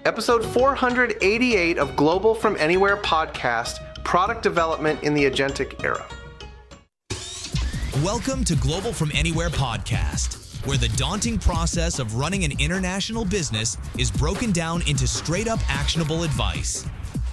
Episode 488 of Global from Anywhere podcast, Product Development in the Agentic Era. Welcome to Global from Anywhere podcast, where the daunting process of running an international business is broken down into straight-up actionable advice.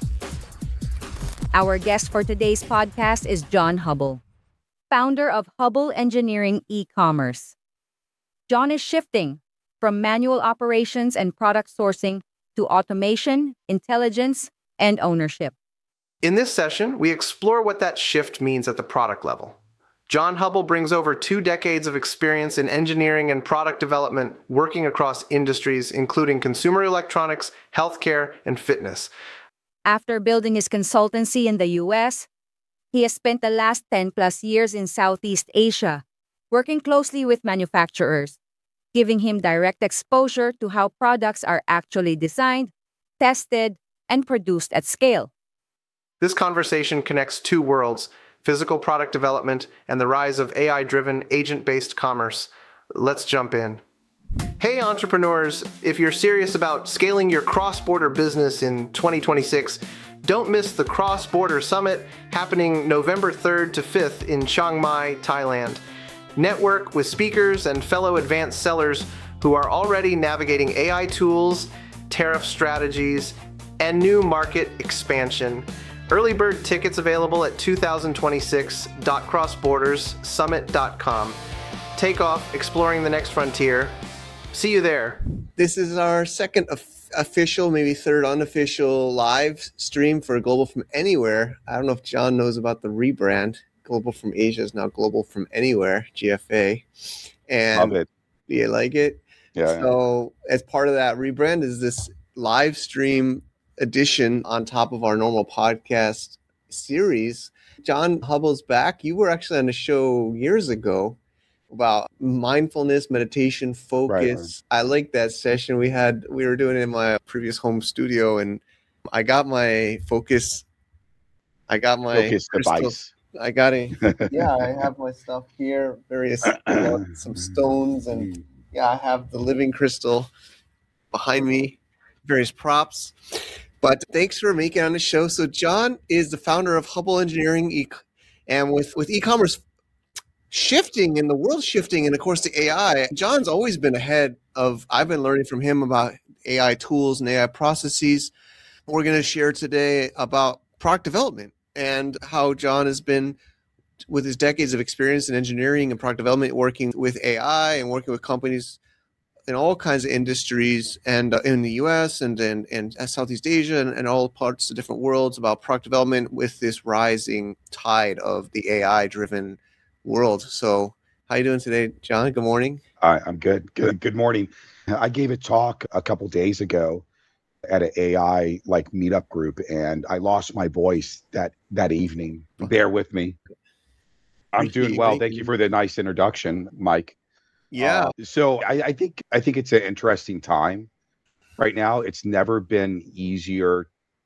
Our guest for today's podcast is John Hubble, founder of Hubble Engineering e-commerce. John is shifting from manual operations and product sourcing to automation, intelligence, and ownership. In this session, we explore what that shift means at the product level. John Hubble brings over 2 decades of experience in engineering and product development, working across industries, including consumer electronics, healthcare, and fitness. After building his consultancy in the U.S., he has spent the last 10 plus years in Southeast Asia, working closely with manufacturers, giving him direct exposure to how products are actually designed, tested, and produced at scale. This conversation connects 2 worlds, physical product development and the rise of AI-driven, agent-based commerce. Let's jump in. Hey entrepreneurs, if you're serious about scaling your cross-border business in 2026, don't miss the Cross Border Summit happening November 3rd to 5th in Chiang Mai, Thailand. Network with speakers and fellow advanced sellers who are already navigating AI tools, tariff strategies, and new market expansion. Early bird tickets available at 2026.crossborderssummit.com. Take off exploring the next frontier. See you there. This is our second official, maybe third unofficial live stream for Global from Anywhere. I don't know if John knows about the rebrand. Global from Asia is now Global from Anywhere, GFA. And love it. Do you like it? Yeah. So as part of that rebrand is this live stream edition on top of our normal podcast series. John Hubble's back. You were actually on the show years ago about mindfulness, meditation, focus. Right. I like that session we were doing it in my previous home studio, and I got my focus. I got my focus device. I got it. Yeah, I have my stuff here, various some stones, and I have the living crystal behind me, various props. But thanks for making it on the show. So John is the founder of Hubble Engineering, and with e-commerce shifting and the world shifting, and of course the AI, John's always been ahead of. I've been learning from him about AI tools and AI processes. We're going to share today about product development and how John has been, with his decades of experience in engineering and product development, working with AI and working with companies in all kinds of industries, and in the U.S. and Southeast Asia and all parts of different worlds, about product development with this rising tide of the AI-driven world. So how you doing today, John? Good morning. I'm good. Good morning. I gave a talk a couple days ago at an AI meetup group, and I lost my voice that evening. Bear with me. I'm doing well. Thank you for the nice introduction, Mike. Yeah. So I think it's an interesting time right now. It's never been easier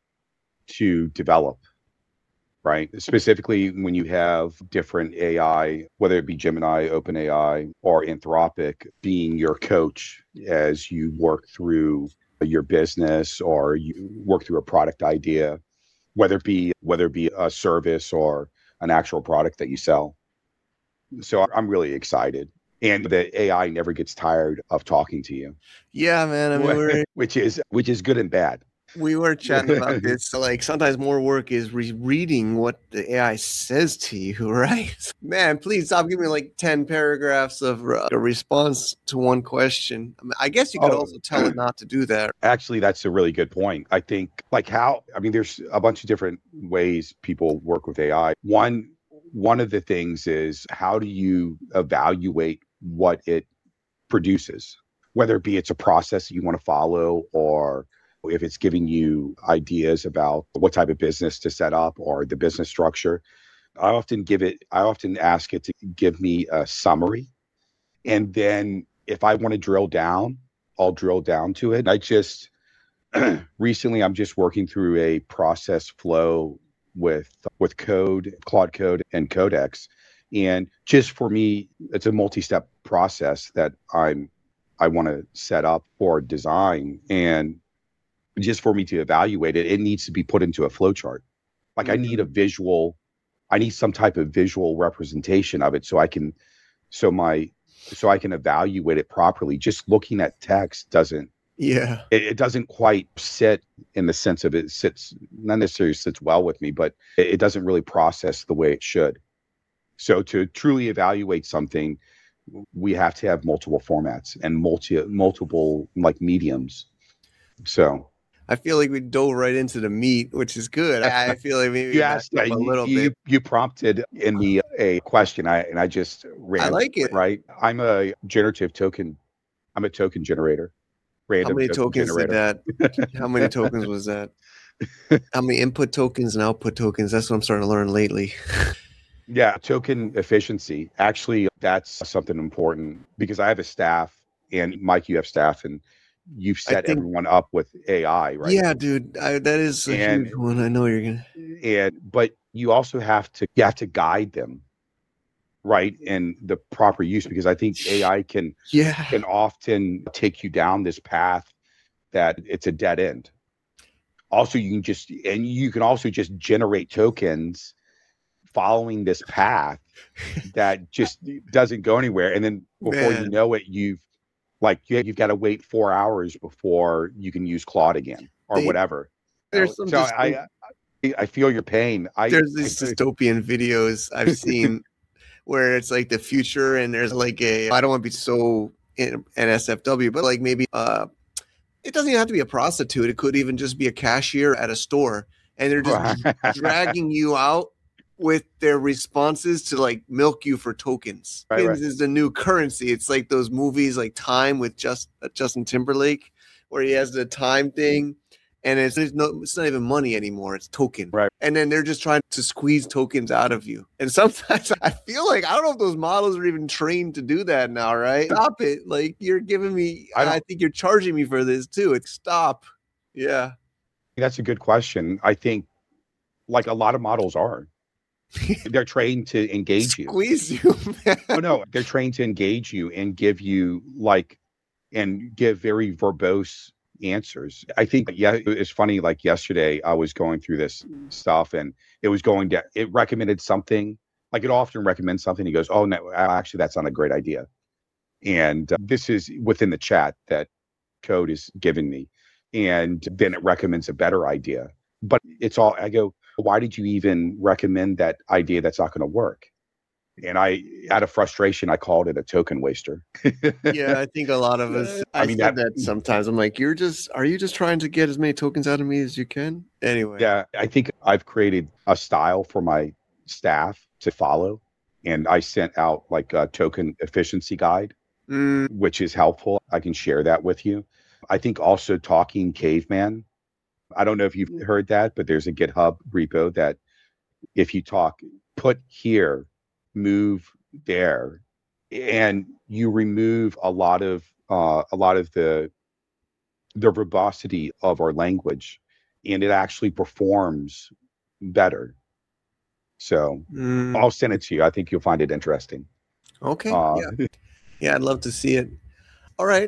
to develop, right? Specifically when you have different AI, whether it be Gemini, OpenAI, or Anthropic, being your coach as you work through your business or you work through a product idea, whether it be a service or an actual product that you sell. So I'm really excited. And the AI never gets tired of talking to you. Yeah, man. I mean, which is good and bad. We were chatting about this. So, sometimes more work is reading what the AI says to you, right? Man, please stop giving me 10 paragraphs of a response to one question. I guess you could also tell it not to do that. Actually, that's a really good point. I think there's a bunch of different ways people work with AI. One of the things is, how do you evaluate what it produces, whether it be it's a process that you want to follow, or if it's giving you ideas about what type of business to set up or the business structure. I often ask it to give me a summary. And then if I want to drill down, I'll drill down to it. Recently, I'm just working through a process flow with Claude Code and Codex. And just for me, it's a multi-step process that I want to set up for design. And just for me to evaluate it, it needs to be put into a flow chart. Like I need a visual, I need some type of visual representation of it so I can evaluate it properly. Just looking at text doesn't, Yeah. it doesn't quite sit in the sense of not necessarily sits well with me, but it doesn't really process the way it should. So to truly evaluate something, we have to have multiple formats and multiple like mediums. So I feel like we dove right into the meat, which is good. I feel like maybe you we asked, messed up a little bit. you prompted in me a question, and I just ran. I like it. Right. I'm a token generator. How Random many token tokens generator. did that? How many tokens was that? How many input tokens and output tokens? That's what I'm starting to learn lately. Yeah, token efficiency. Actually, that's something important because I have a staff, and Mike, you have staff, and you've set everyone up with AI, right? Yeah, dude, that is a huge one. I know you're gonna. But you also have to guide them, right, in the proper use, because I think AI can often take you down this path that it's a dead end. Also, you can also just generate tokens following this path that just doesn't go anywhere, and then before you know it, you've got to wait 4 hours before you can use Claude again or whatever. There's some. So I feel your pain. There's these dystopian videos I've seen where it's like the future, and there's like I don't want to be so NSFW, but like maybe it doesn't even have to be a prostitute. It could even just be a cashier at a store, and they're just dragging you out with their responses to like milk you for tokens. Right. Is the new currency. It's like those movies like Time with Justin Timberlake, where he has the time thing, and it's not even money anymore. It's token. Right. And then they're just trying to squeeze tokens out of you. And sometimes I feel like, I don't know if those models are even trained to do that now, right? Stop it. Like you're giving me, I think you're charging me for this too. Stop. Yeah. That's a good question. I think like a lot of models are. They're trained to engage you. Squeeze you, man. Oh no, they're trained to engage you and give you and give very verbose answers. I think it's funny, like yesterday I was going through this stuff and it recommended something, like it often recommends something. He goes, oh no, actually that's not a great idea. And this is within the chat that Code is giving me. And then it recommends a better idea. But I go, why did you even recommend that idea that's not going to work? And out of frustration, I called it a token waster. Yeah, I think a lot of us, I mean, that sometimes I'm like, are you just trying to get as many tokens out of me as you can? Anyway. Yeah, I think I've created a style for my staff to follow. And I sent out like a token efficiency guide, which is helpful. I can share that with you. I think also Talking Caveman. I don't know if you've heard that, but there's a GitHub repo that if you put here, move there, and you remove a lot of the verbosity of our language, and it actually performs better. So I'll send it to you. I think you'll find it interesting. Okay. Yeah, I'd love to see it. All right,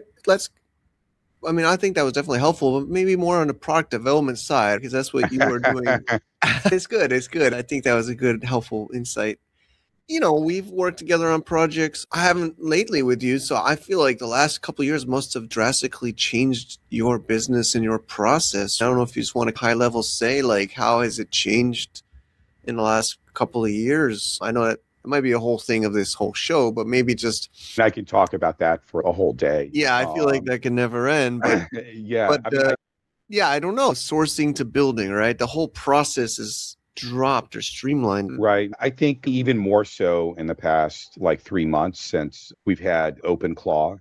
I think that was definitely helpful, but maybe more on the product development side, because that's what you were doing. It's good. I think that was a good, helpful insight. We've worked together on projects. I haven't lately with you, so I feel like the last couple of years must have drastically changed your business and your process. I don't know if you just want to high level say, like, how has it changed in the last couple of years? I know that it might be a whole thing of this whole show, but maybe just... I can talk about that for a whole day. Yeah, I feel like that can never end. But, yeah. I don't know. Sourcing to building, right? The whole process is dropped or streamlined. Right. I think even more so in the past, 3 months since we've had OpenClaw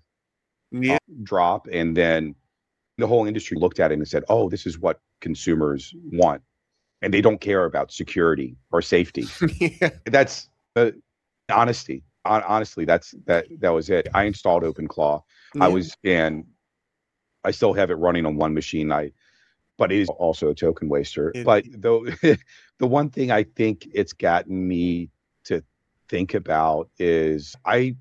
drop. And then the whole industry looked at it and said, oh, this is what consumers want. And they don't care about security or safety. Yeah. That's... honestly, that was it. I installed OpenClaw. Yeah. I still have it running on one machine. But it is also a token waster. But though, the one thing I think it's gotten me to think about is I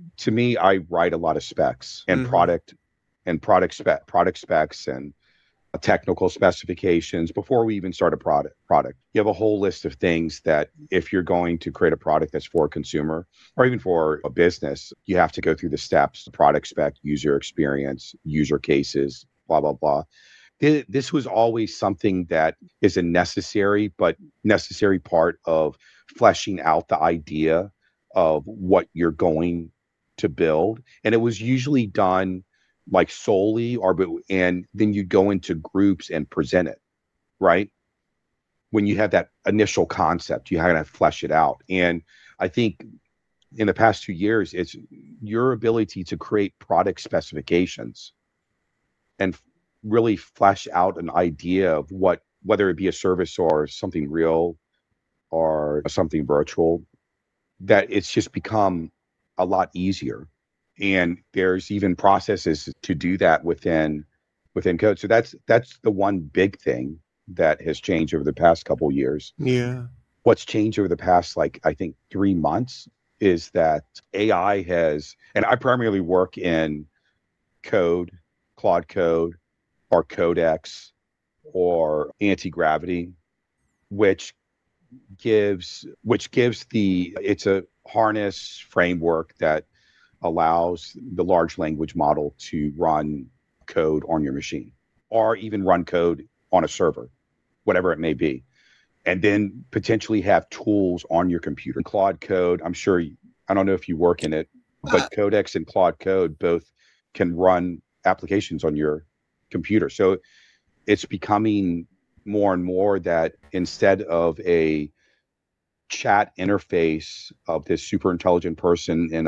write a lot of specs and product specs and technical specifications before we even start a product. You have a whole list of things that if you're going to create a product that's for a consumer or even for a business, you have to go through the steps: product spec, user experience, user cases, blah, blah, blah. This was always something that is a necessary part of fleshing out the idea of what you're going to build. And it was usually done like solely and then you go into groups and present it, right? When you have that initial concept, you have to flesh it out. And I think in the past 2 years, it's your ability to create product specifications and really flesh out an idea of whether it be a service or something real or something virtual, that it's just become a lot easier. And there's even processes to do that within code. So that's the one big thing that has changed over the past couple of years. Yeah. What's changed over the past, like, I think 3 months is that AI has, and I primarily work in code, Claude Code, or Codex, or Anti-Gravity, which gives it's a harness framework that allows the large language model to run code on your machine or even run code on a server, whatever it may be, and then potentially have tools on your computer. Claude Code, I don't know if you work in it, but Codex and Claude Code both can run applications on your computer. So it's becoming more and more that instead of a chat interface of this super intelligent person in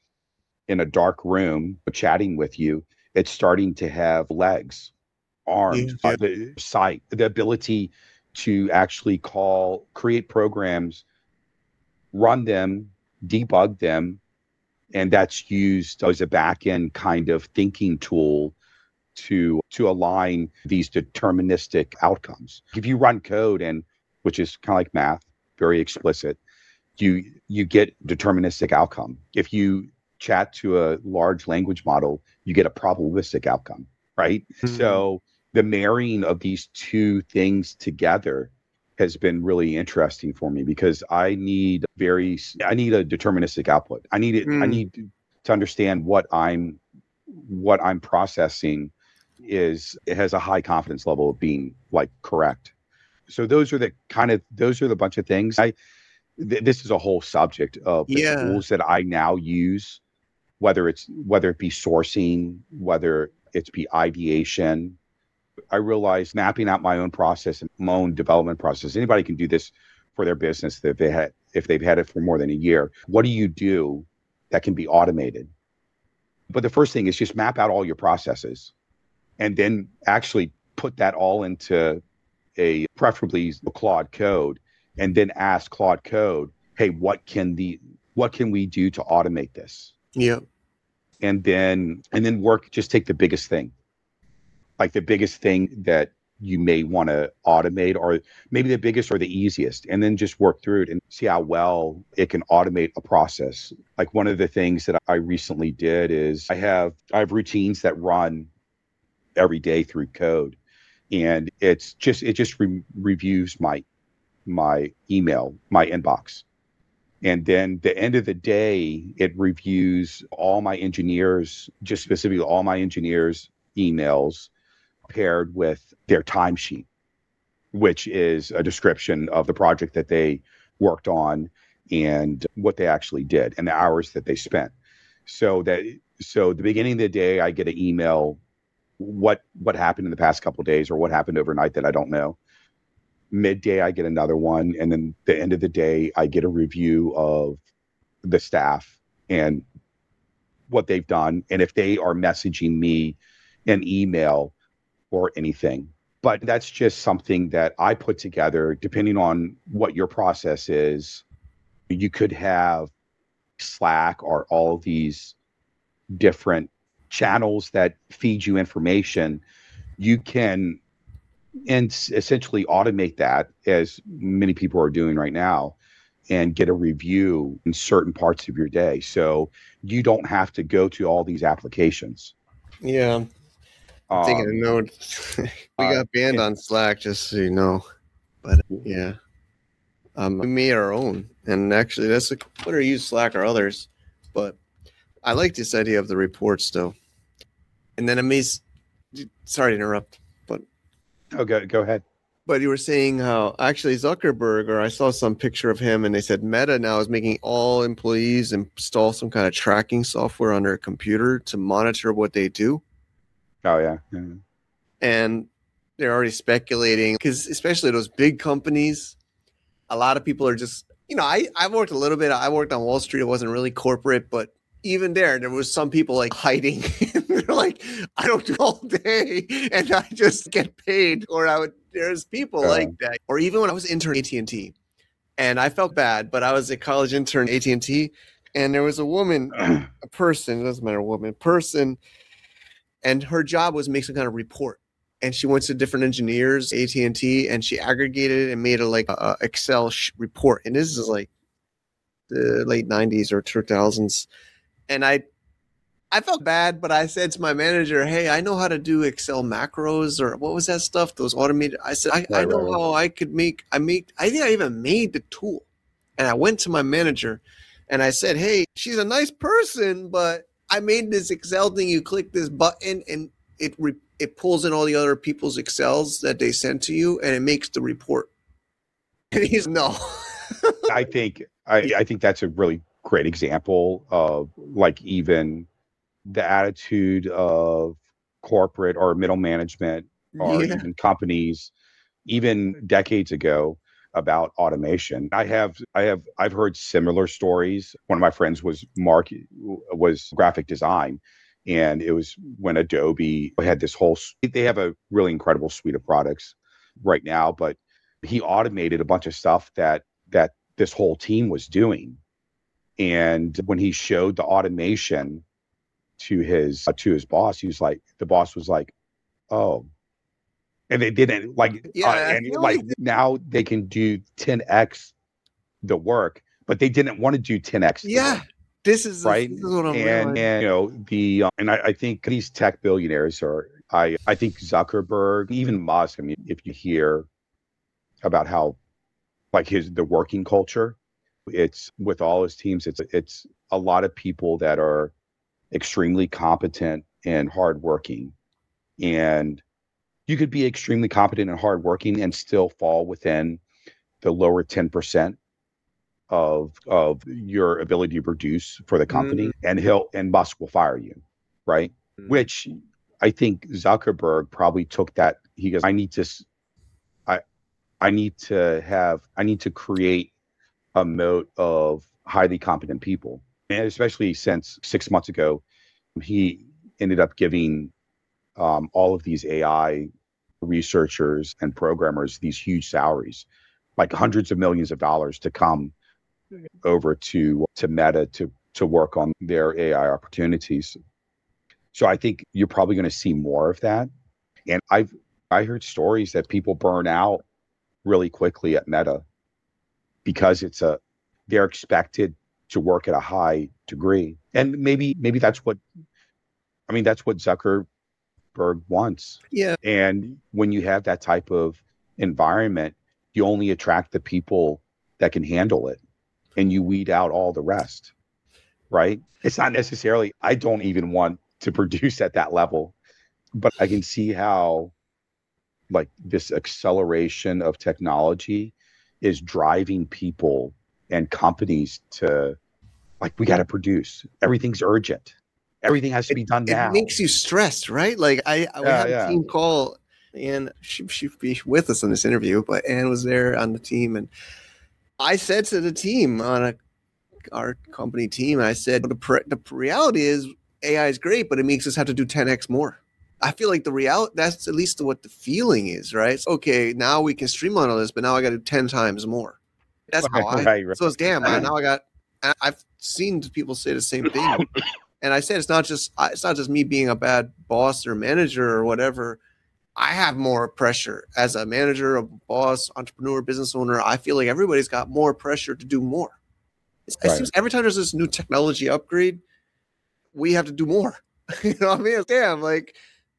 a dark room chatting with you, it's starting to have legs, arms, the sight, the ability to actually create programs, run them, debug them, and that's used as a back-end kind of thinking tool to align these deterministic outcomes. If you run code, and which is kind of like math, very explicit, you get deterministic outcome. If you chat to a large language model, you get a probabilistic outcome, right? Mm-hmm. So the marrying of these two things together has been really interesting for me because I need a deterministic output. I need to understand what I'm processing it has a high confidence level of being like correct. So those are the bunch of things. This is a whole subject of the tools that I now use, whether it be sourcing, whether it's be ideation. I realize mapping out my own process and my own development process. Anybody can do this for their business if they've had it for more than a year. What do you do that can be automated? But the first thing is just map out all your processes and then actually put that all into preferably Claude Code, and then ask Claude Code, hey, what can we do to automate this? Yeah. And then take the biggest thing. Like the biggest thing that you may want to automate, or maybe the biggest or the easiest, and then just work through it and see how well it can automate a process. Like one of the things that I recently did is I have routines that run every day through code, and it just reviews my email, my inbox. And then the end of the day, it reviews all my engineers, just specifically all my engineers' emails paired with their timesheet, which is a description of the project that they worked on and what they actually did and the hours that they spent. So the beginning of the day, I get an email, what happened in the past couple of days or what happened overnight that I don't know. Midday, I get another one. And then the end of the day, I get a review of the staff and what they've done. And if they are messaging me an email or anything. But that's just something that I put together depending on what your process is. You could have Slack or all of these different channels that feed you information. You can essentially automate that, as many people are doing right now, and get a review in certain parts of your day. So you don't have to go to all these applications. Yeah. I'm taking a note. We got banned on Slack, just so you know. But yeah, we made our own, and actually, that's a better use Slack or others. But I like this idea of the reports, though. And then amazed. Sorry to interrupt, but Go ahead. But you were saying how actually Zuckerberg, or I saw some picture of him, and they said Meta now is making all employees install some kind of tracking software on their computer to monitor what they do. Oh yeah. And they're already speculating, because especially those big companies, a lot of people are just, I worked a little bit. I worked on Wall Street. It wasn't really corporate, but even there was some people like hiding. They're like, I don't do all day and I just get paid. Or there's people like that. Or even when I was interning at AT&T, and I felt bad, but I was a college intern at AT&T, and there was a woman, a person, it doesn't matter, person, and her job was make some kind of report. And she went to different engineers, AT&T, and she aggregated it and made a Excel report. And this is like the late 90s or 2000s. And I felt bad, but I said to my manager, hey, I know how to do Excel macros, or what was that stuff? Those automated. I said, I know how I could I think I even made the tool. And I went to my manager and I said, hey, she's a nice person, but I made this Excel thing. You click this button and it pulls in all the other people's Excels that they sent to you, and it makes the report. And he's no. I think that's a really great example of like even the attitude of corporate or middle management or even companies, even decades ago, about automation. I've heard similar stories. One of my friends was graphic design, and it was when Adobe had they have a really incredible suite of products right now, but he automated a bunch of stuff that this whole team was doing. And when he showed the automation to his boss, the boss was like, oh, and they didn't now they can do 10x the work, but they didn't want to do 10x. Yeah. This is right. This is what I'm and and I think these tech billionaires I think Zuckerberg, even Musk. I mean, if you hear about how like the working culture, it's with all his teams, it's a lot of people that are extremely competent and hardworking. And you could be extremely competent and hardworking and still fall within the lower 10% of your ability to produce for the company, and Musk will fire you, right? Which I think Zuckerberg probably took that. He goes, I need to create a moat of highly competent people. And especially since 6 months ago, he ended up giving all of these AI researchers and programmers these huge salaries, like hundreds of millions of dollars, to come over to Meta to work on their AI opportunities. So I think you're probably going to see more of that. And I heard stories that people burn out really quickly at Meta because they're expected to work at a high degree. And maybe that's what Zuckerberg wants. Yeah. And when you have that type of environment, you only attract the people that can handle it, and you weed out all the rest, right? It's not necessarily, I don't even want to produce at that level, but I can see how like this acceleration of technology is driving people and companies to like, we got to produce. Everything's urgent. Everything has to be done now. It makes you stressed, right? Like we had a team call, and she'd be with us on this interview, but Anne was there on the team, and I said to the team on our company team, I said, the reality is AI is great, but it makes us have to do 10x more. I feel like the reality, that's at least what the feeling is, right? It's, okay, now we can streamline all this, but now I got to do 10 times more. That's how right. So it's I've seen people say the same thing. And I said, it's not just me being a bad boss or manager or whatever. I have more pressure as a manager, a boss, entrepreneur, business owner. I feel like everybody's got more pressure to do more. It seems every time there's this new technology upgrade, we have to do more. You know what I mean? Damn, like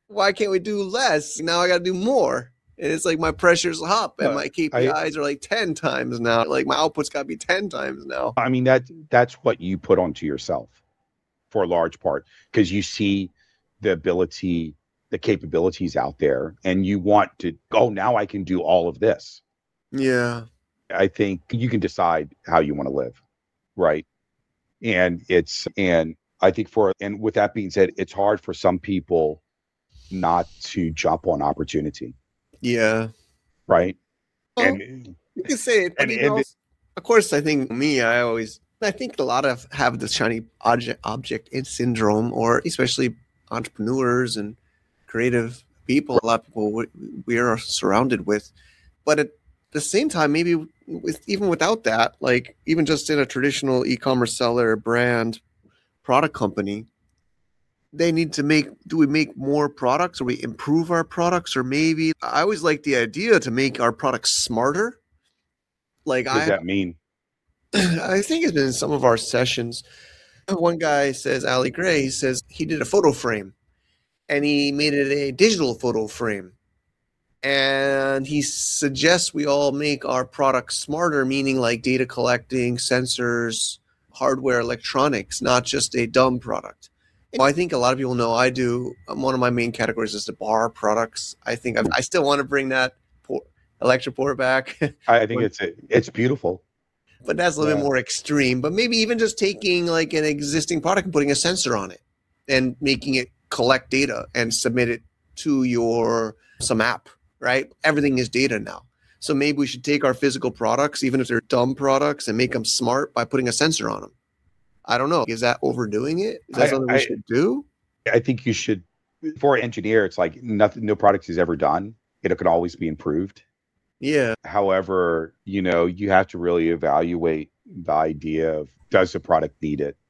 why can't we do less? Now I got to do more. And it's like my pressure's up and my KPIs are like 10 times now. Like my output's got to be 10 times now. I mean, that's what you put onto yourself for a large part, because you see the ability, the capabilities out there, and you want to, oh, now I can do all of this. Yeah. I think you can decide how you want to live, right? And I think and with that being said, it's hard for some people not to jump on opportunity. Yeah. Right. Well, you can say it. I mean, of course, I think I think a lot of have the shiny object syndrome, or especially entrepreneurs and creative people, a lot of people we are surrounded with. But at the same time, maybe even without that, like even just in a traditional e-commerce seller, brand, product company, they need to do we make more products, or we improve our products? Or maybe I always like the idea to make our products smarter. Like, what does that mean? I think it's been in some of our sessions. One guy says, Ali Gray, he says he did a photo frame and he made it a digital photo frame. And he suggests we all make our products smarter, meaning like data collecting, sensors, hardware, electronics, not just a dumb product. I think a lot of people know I do. One of my main categories is the bar products. I think I still want to bring that Electroport back. I think it's beautiful. But that's a little bit more extreme. But maybe even just taking like an existing product and putting a sensor on it and making it collect data and submit it to some app, right? Everything is data now. So maybe we should take our physical products, even if they're dumb products, and make them smart by putting a sensor on them. I don't know. Is that overdoing it? Is that something we should do? I think you should. For an engineer, it's like no product is ever done. It can always be improved. Yeah. However, you have to really evaluate the idea of, does the product need it?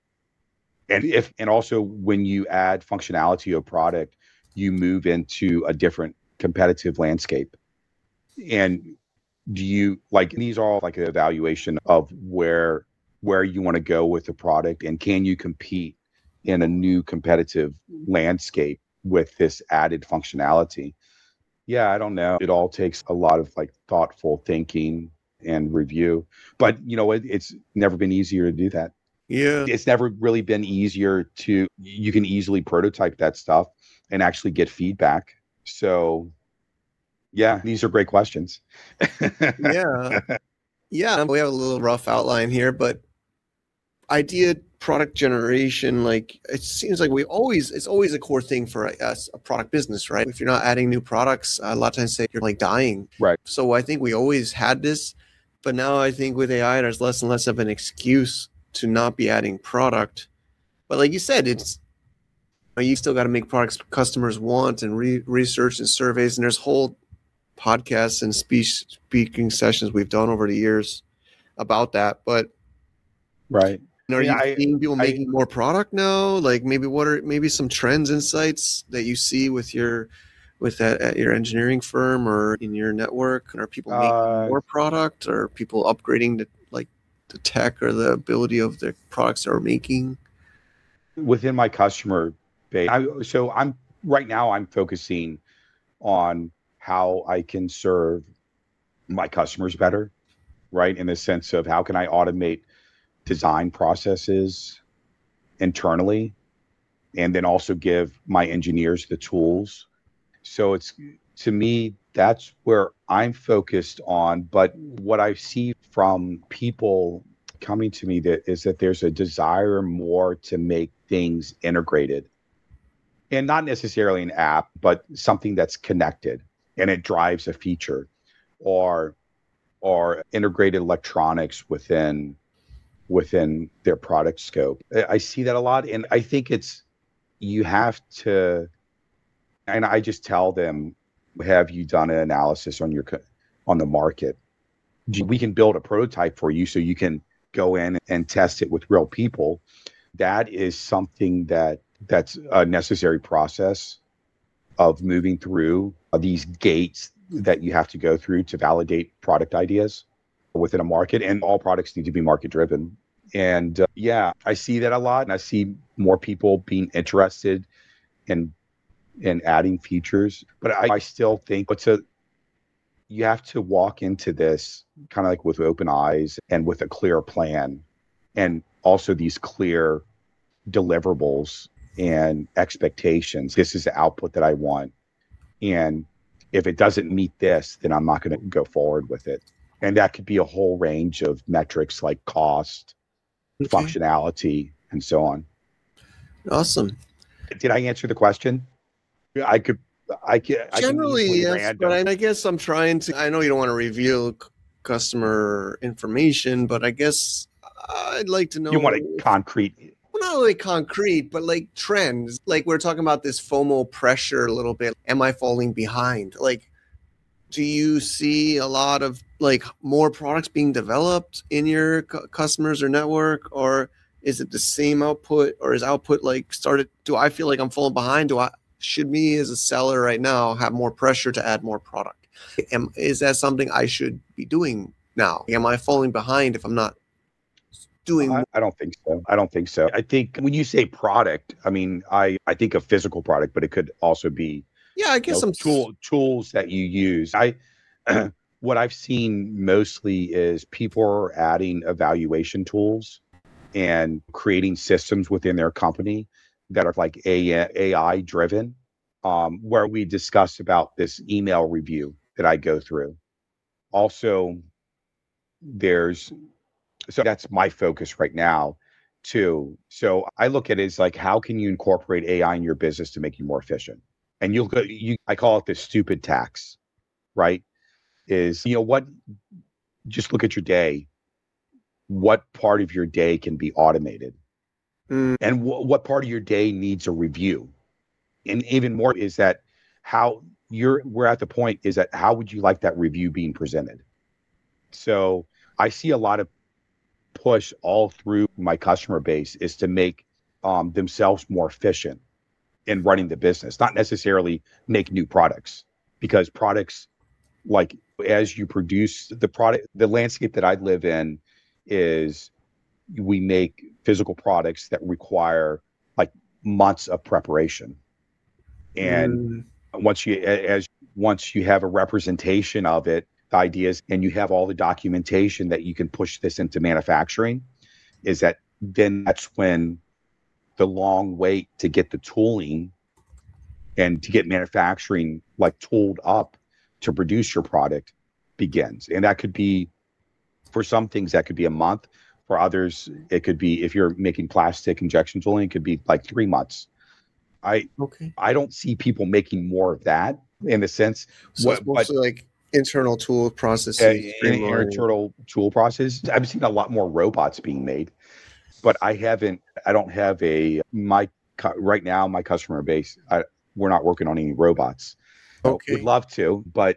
And also when you add functionality to a product, you move into a different competitive landscape. And these are all like an evaluation of where you want to go with the product, and can you compete in a new competitive landscape with this added functionality? Yeah, I don't know. It all takes a lot of like thoughtful thinking and review, but it's never been easier to do that. Yeah. It's never really been easier you can easily prototype that stuff and actually get feedback. So yeah, these are great questions. Yeah. Yeah. We have a little rough outline here, but idea product generation, like it seems like it's always a core thing for us, a product business, right? If you're not adding new products, a lot of times say you're like dying. Right. So I think we always had this, but now I think with AI, there's less and less of an excuse to not be adding product. But like you said, you still got to make products customers want, and research and surveys. And there's whole podcasts and speaking sessions we've done over the years about that. But right. Are you seeing people making more product now? Like what are some trends, insights that you see with your engineering firm or in your network? Are people making more product, or people upgrading the tech or the ability of the products they're making? Within my customer base, I'm focusing on how I can serve my customers better, right? In the sense of how can I automate design processes internally, and then also give my engineers the tools. So to me, that's where I'm focused on. But what I see from people coming to me is that there's a desire more to make things integrated, and not necessarily an app, but something that's connected and it drives a feature, or integrated electronics within their product scope. I see that a lot. And I think you have to, and I just tell them, have you done an analysis on the market? We can build a prototype for you so you can go in and test it with real people. That is something that's a necessary process of moving through these gates that you have to go through to validate product ideas within a market, and all products need to be market driven. And I see that a lot, and I see more people being interested in in adding features, but I still think you have to walk into this kind of like with open eyes and with a clear plan, and also these clear deliverables and expectations. This is the output that I want. And if it doesn't meet this, then I'm not going to go forward with it. And that could be a whole range of metrics like cost, functionality, and so on. Awesome. Did I answer the question? I could Generally, yes, random. but I guess I'm trying to. I know you don't want to reveal customer information, but I guess I'd like to know. You want a concrete. Well, not really concrete, but like trends. Like we're talking about this FOMO pressure a little bit. Am I falling behind? Like, do you see a lot of like more products being developed in your customers or network, or is it the same output, or is output like started? Do I feel like I'm falling behind? Should me as a seller right now have more pressure to add more product? Is that something I should be doing now? Am I falling behind if I'm not doing? I don't think so. I think when you say product, I mean, I think of physical product, but it could also be I guess some tools that you use. What I've seen mostly is people are adding evaluation tools and creating systems within their company that are like AI driven, where we discuss about this email review that I go through. Also, so that's my focus right now too. So I look at it as like, how can you incorporate AI in your business to make you more efficient? And I call it the stupid tax, right? Is, just look at your day. What part of your day can be automated? And what part of your day needs a review? And even more is that we're at the point is that how would you like that review being presented? So I see a lot of push all through my customer base is to make themselves more efficient in running the business, not necessarily make new products, because products, like as you produce the product, the landscape that I live in is we make physical products that require like months of preparation. And once you have a representation of it, the ideas, and you have all the documentation that you can push this into manufacturing, that's when the long wait to get the tooling and to get manufacturing like tooled up to produce your product begins. And that could be, for some things, that could be a month. For others, it could be, if you're making plastic injection tooling, it could be like 3 months. I don't see people making more of that in the sense. So it's mostly like internal tool processes. Internal tool processes. I've seen a lot more robots being made, but right now, my customer base, we're not working on any robots. We'd love to, but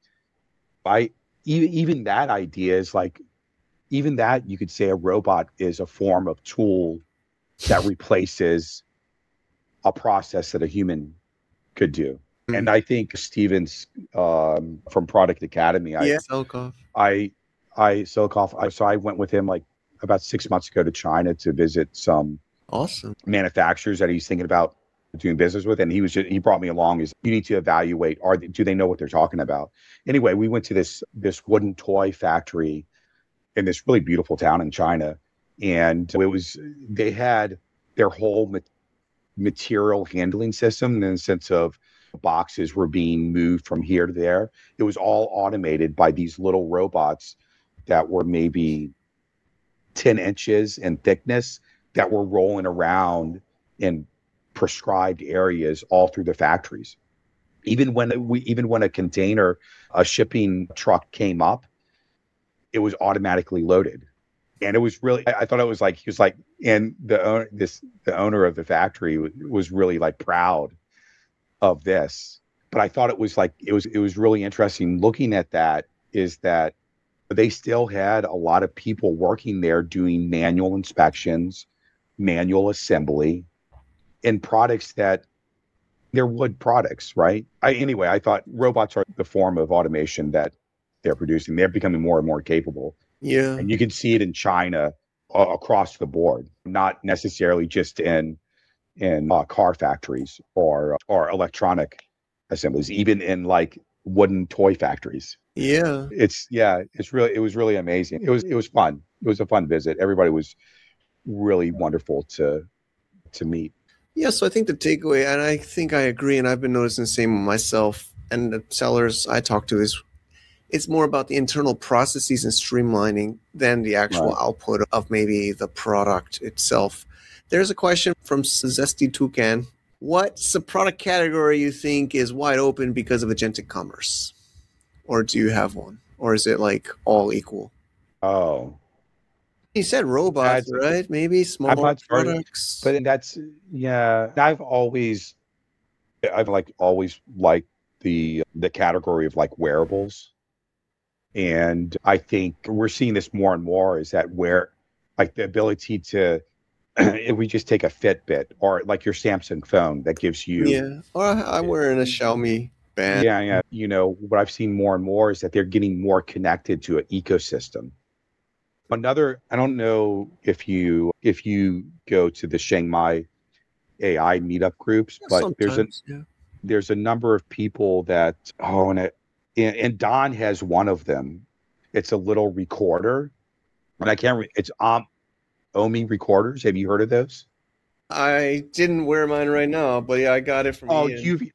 even that idea is like, even that you could say a robot is a form of tool that replaces a process that a human could do. And I think Stevens from Product Academy, Selkoff. So I went with him like about 6 months ago to China to visit some awesome manufacturers that he's thinking about doing business with, and he brought me along. You need to evaluate, do they know what they're talking about? Anyway, we went to this wooden toy factory in this really beautiful town in China, and they had their whole material handling system in the sense of boxes were being moved from here to there. It was all automated by these little robots that were maybe 10 inches in thickness that were rolling around in prescribed areas all through the factories. Even when a shipping truck came up, it was automatically loaded. And it was really, I thought it was like, he was like, and the owner of the factory was really like proud of this. But I thought it was like, it was really interesting looking at that, is that they still had a lot of people working there doing manual inspections, manual assembly, in products that they're wood products, right? I thought robots are the form of automation that they're producing. They're becoming more and more capable. Yeah. And you can see it in China across the board, not necessarily just in in car factories or electronic assemblies, even in like wooden toy factories. Yeah. It was really amazing. It was fun. It was a fun visit. Everybody was really wonderful to meet. Yeah, so I think the takeaway, and I think I agree, and I've been noticing the same myself and the sellers I talk to, is it's more about the internal processes and streamlining than the actual Right. output of maybe the product itself. There's a question from Zesty Toucan. What's a product category you think is wide open because of agentic commerce? Or do you have one? Or is it like all equal? Oh, You said robots, That's- right? Maybe I'm small not sure, products. but that's yeah. I've like always liked the category of like wearables, and I think we're seeing this more and more. Is that where like the ability to if we just take a Fitbit or like your Samsung phone that gives you Yeah. Or I'm wearing a Xiaomi band. yeah. What I've seen more and more is that they're getting more connected to an ecosystem. I don't know if you go to the Chiang Mai AI meetup groups, but Sometimes, yeah. there's a number of people that and Don has one of them. It's a little recorder, and it's Omi recorders. Have you heard of those? I didn't wear mine right now, but yeah, I got it from Ian.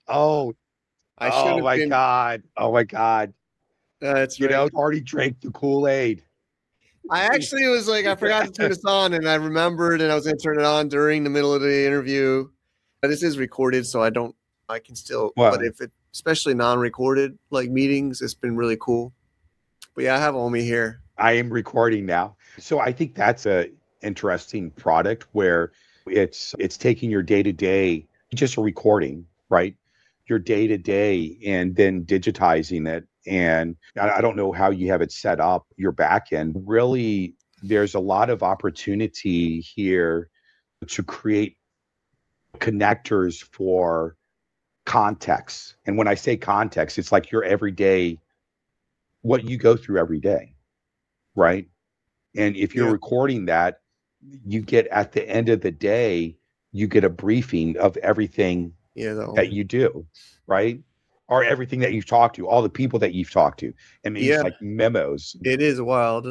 I should have been. Oh my God. That's right. Already drank the Kool-Aid. I actually was like, I forgot to turn this on, and I remembered, and I was going to turn it on during the middle of the interview. This is recorded, so I can still. Wow. But if it, especially non-recorded like meetings, it's been really cool. But yeah, I have Omi here. I am recording now. So I think that's a interesting product where it's taking your day-to-day, just a recording, right? Your day-to-day and then digitizing it. And I don't know how you have it set up, your back end. Really, there's a lot of opportunity here to create connectors for context. And when I say context, it's like your everyday, what you go through every day, right? And if you're recording that, you get at the end of the day, you get a briefing of everything that you do, right? Or everything that you've talked to, all the people that you've talked to, and maybe it's like memos. It is wild.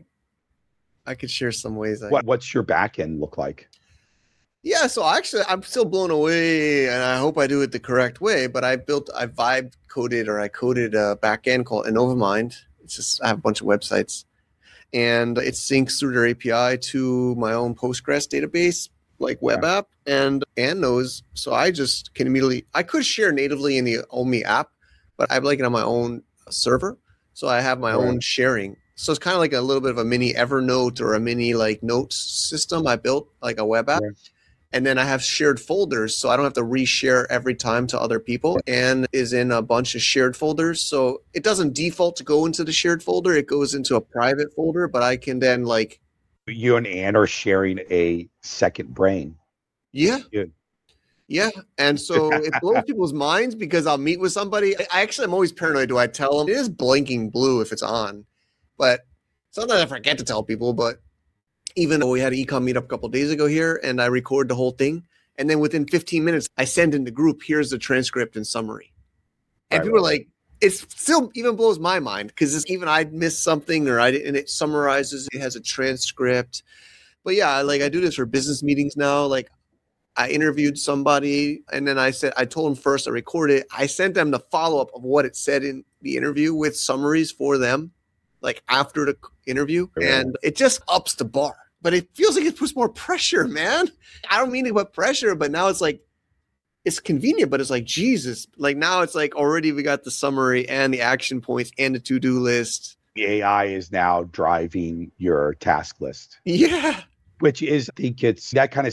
I could share some ways. What's your back end look like? Yeah, so actually, I'm still blown away, and I hope I do it the correct way. But I coded a back end called InnovaMind. It's just I have a bunch of websites, and it syncs through their API to my own Postgres database, like web app, and knows. So I just can I could share natively in the Omi app, but I like it on my own server. So I have my own sharing. So it's kind of like a little bit of a mini Evernote or a mini like notes system I built, like a web app. And then I have shared folders, so I don't have to reshare every time to other people, and is in a bunch of shared folders. So it doesn't default to go into the shared folder. It goes into a private folder, but I can then like... You and Ann are sharing a second brain. Yeah. Yeah. And so it blows people's minds because I'll meet with somebody. I'm always paranoid. Do I tell them? It is blinking blue if it's on, but sometimes I forget to tell people, but even though we had an ecom meetup a couple of days ago here, and I record the whole thing, and then within 15 minutes, I send in the group, here's the transcript and summary. And people are like, it still even blows my mind because even I missed something and it summarizes, it has a transcript. But yeah, like I do this for business meetings now. Like I interviewed somebody, and then I told them first, I recorded it. I sent them the follow-up of what it said in the interview with summaries for them, like after the interview. And it just ups the bar. But it feels like it puts more pressure, man. I don't mean to put pressure, but now it's like, it's convenient, but it's like, Jesus. Like now it's like already we got the summary and the action points and the to-do list. The AI is now driving your task list. Yeah. Which is, I think that kind of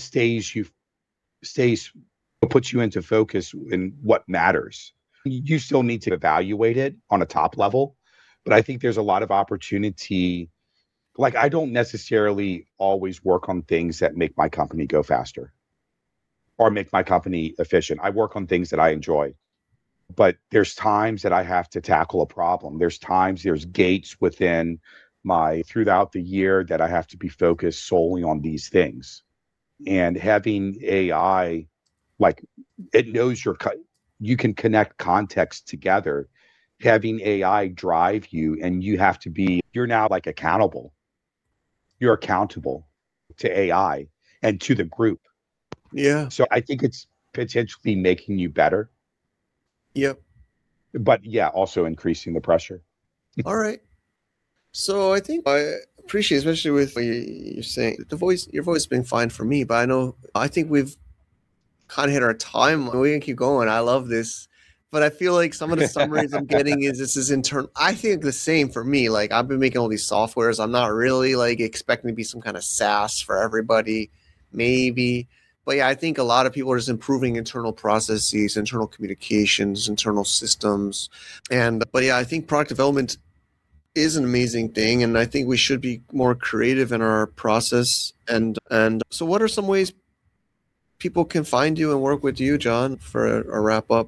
puts you into focus in what matters. You still need to evaluate it on a top level, but I think there's a lot of opportunity. Like I don't necessarily always work on things that make my company go faster or make my company efficient. I work on things that I enjoy, but there's times that I have to tackle a problem. There's gates within throughout the year that I have to be focused solely on these things. And having AI, like it knows you can connect context together. Having AI drive you, and you're now like accountable. You're accountable to AI and to the group. Yeah. So I think it's potentially making you better. Yep. But yeah, also increasing the pressure. All right. So I think I appreciate, especially with what you're saying, your voice has been fine for me, but I think we've kind of hit our time. We can keep going. I love this. But I feel like some of the summaries I'm getting is this is internal. I think the same for me. Like I've been making all these softwares. I'm not really like expecting to be some kind of SaaS for everybody, maybe. But yeah, I think a lot of people are just improving internal processes, internal communications, internal systems. But yeah, I think product development is an amazing thing. And I think we should be more creative in our process. And so what are some ways people can find you and work with you, John, for a wrap up?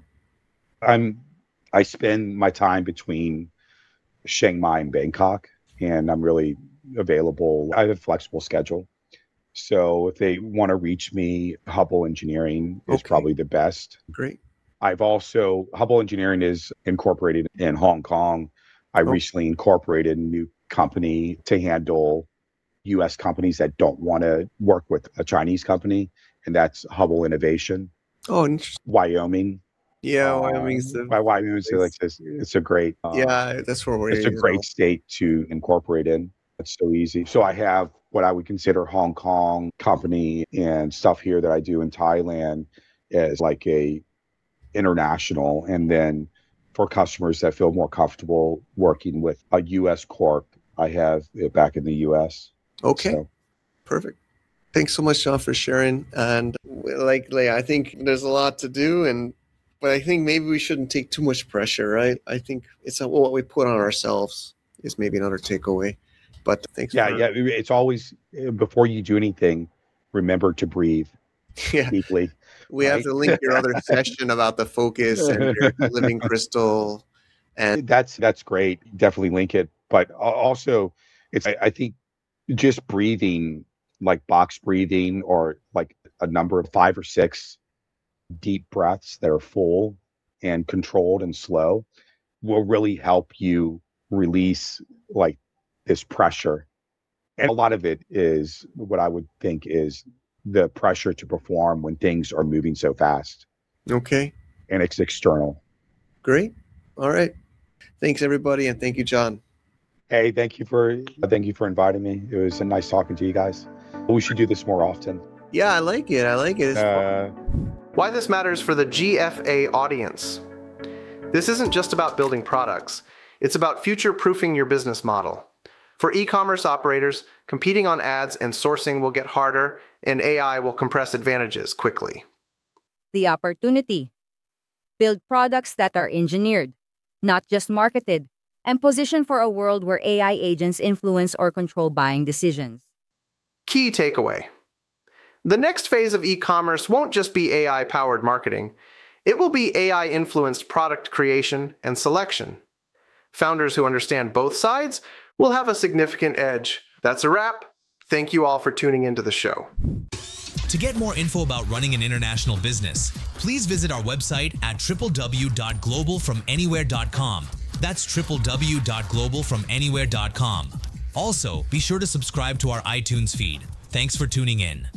I spend my time between Chiang Mai and Bangkok, and I'm really available. I have a flexible schedule. So if they want to reach me, Hubble Engineering is probably the best. Great. Hubble Engineering is incorporated in Hong Kong. I recently incorporated a new company to handle US companies that don't want to work with a Chinese company, and that's Hubble Innovation. Oh, interesting. Wyoming. Yeah, Wyoming's it's a great that's where we're. It's a great state to incorporate in. It's so easy. So I have what I would consider Hong Kong company and stuff here that I do in Thailand as like a international, and then for customers that feel more comfortable working with a US corp, I have it back in the US. Okay. So. Perfect. Thanks so much, John, for sharing. And I think there's a lot to do, but I think maybe we shouldn't take too much pressure, right? I think it's what we put on ourselves is maybe another takeaway. But thanks. Yeah. It's always, before you do anything, remember to breathe deeply. We have to link your other session about the focus and your living crystal. And that's great. Definitely link it. But also, I think just breathing, like box breathing, or like a number of 5 or 6 deep breaths that are full and controlled and slow will really help you release like this pressure. And a lot of it is what I would think is the pressure to perform when things are moving so fast. Okay. And it's external. Great. All right. Thanks, everybody. And thank you, John. Hey, thank you for inviting me. It was nice talking to you guys. We should do this more often. Yeah, I like it. Why this matters for the GFA audience. This isn't just about building products. It's about future-proofing your business model. For e-commerce operators, competing on ads and sourcing will get harder, and AI will compress advantages quickly. The opportunity. Build products that are engineered, not just marketed, and positioned for a world where AI agents influence or control buying decisions. Key takeaway. The next phase of e-commerce won't just be AI-powered marketing. It will be AI-influenced product creation and selection. Founders who understand both sides will have a significant edge. That's a wrap. Thank you all for tuning into the show. To get more info about running an international business, please visit our website at www.globalfromanywhere.com. That's www.globalfromanywhere.com. Also, be sure to subscribe to our iTunes feed. Thanks for tuning in.